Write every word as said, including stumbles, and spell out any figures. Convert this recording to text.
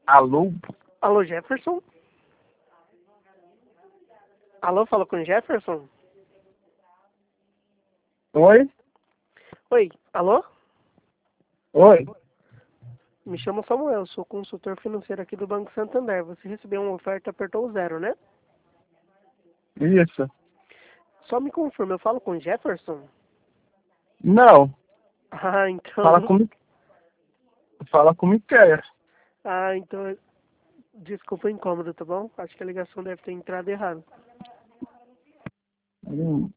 Alô? Alô, Jefferson? Alô, fala com o Jefferson? Oi? Oi, alô? Oi? Me chamo Samuel, sou consultor financeiro aqui do Banco Santander. Você recebeu uma oferta, apertou o zero, né? Isso. Só me confirma, eu falo com o Jefferson? Não. Ah, então... Fala com Fala com Miquel. Ah, então... Desculpa o incômodo, tá bom? Acho que a ligação deve ter entrado errado. Hum.